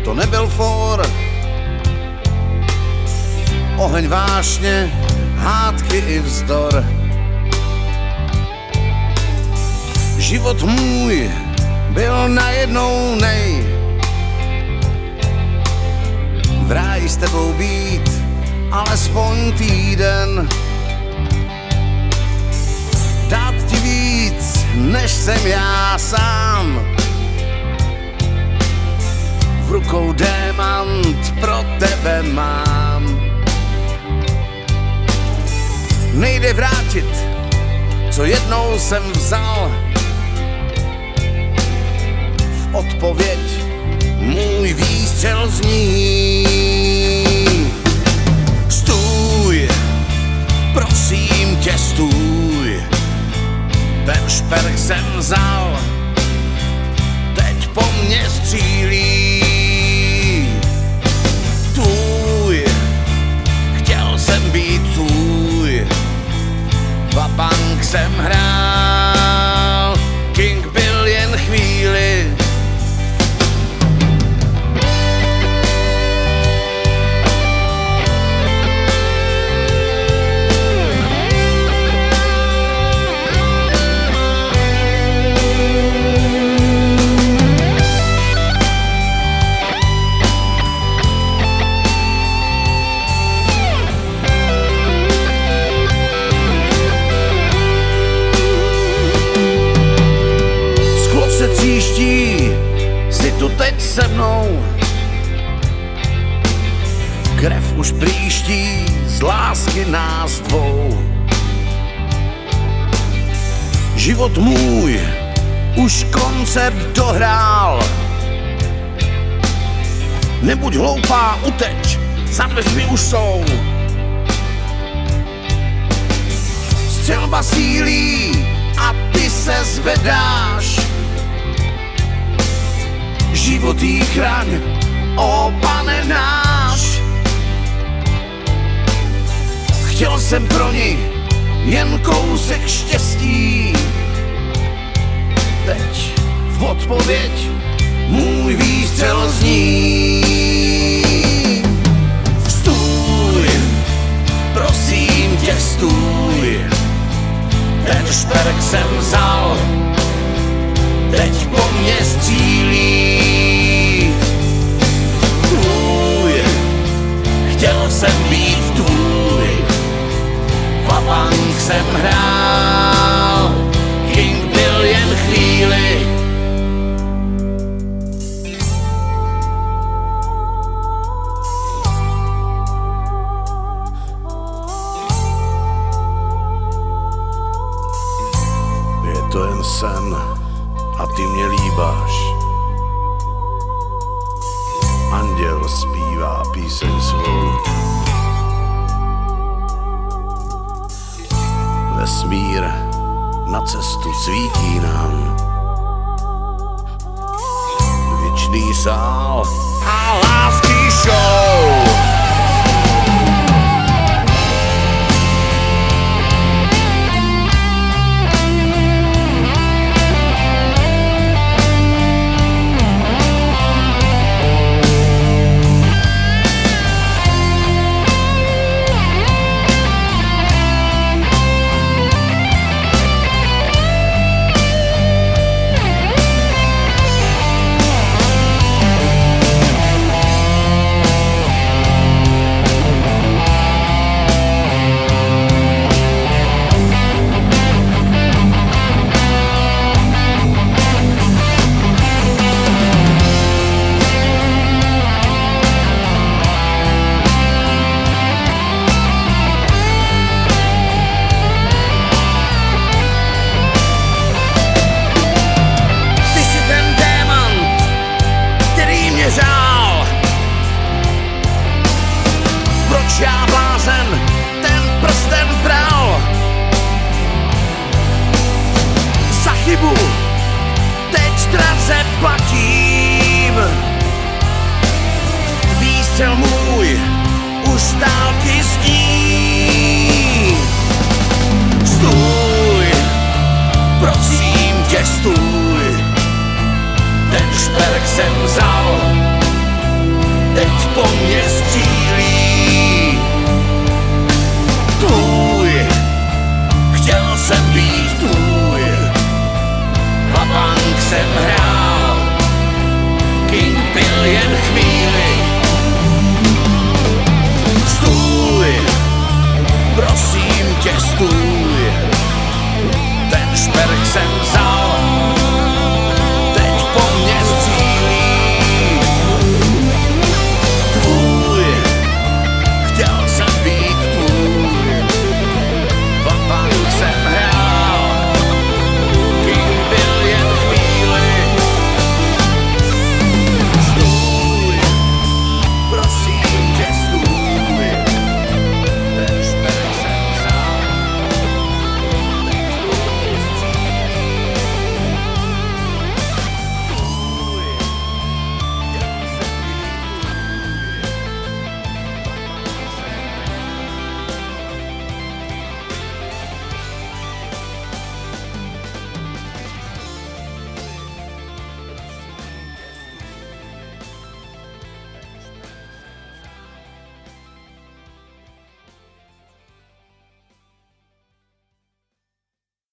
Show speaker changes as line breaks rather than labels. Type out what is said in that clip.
to nebyl for. Oheň vášně, hádky i vzdor. Život můj byl najednou nej. V ráji s tebou být alespoň týden. Dát ti víc, než jsem já sám. V rukou démant pro tebe mám. Nejde vrátit, co jednou jsem vzal. V odpověď můj výstřel zní. Stůj, prosím tě, stůj. Ten šperk jsem vzal, teď po mně střílí. Tvůj, chtěl jsem být tvůj. Vabank jsem hrál, King byl jen chvíli. Jsi tu teď se mnou. Krev už prýští z lásky nás dvou. Život můj už koncert dohrál. Nebuď hloupá, uteč, za dveřmi už jsou. Střelba sílí a ty se zvedáš. Život jí chraň, ó Pane náš. Chtěl jsem pro ní jen kousek štěstí. Teď v odpověď můj výstřel zní. Stůj, prosím tě, stůj. Ten šperk jsem vzal, teď po mně střílí. Tvůj, chtěl jsem být tvůj. Vabank jsem hrál, King byl jen chvíli. Je to jen sen a ty mě líbáš. Anděl zpívá píseň svou. Vesmír na cestu svítí nám. Věčný sál a lásky show. Já blázen ten prsten bral. Za chybu teď draze platím. Výstřel můj už dálky zní. Stůj, prosím tě, stůj. Ten šperk jsem vzal, teď po mně střílí. Tvůj, chtěl jsem být tvůj, vabank jsem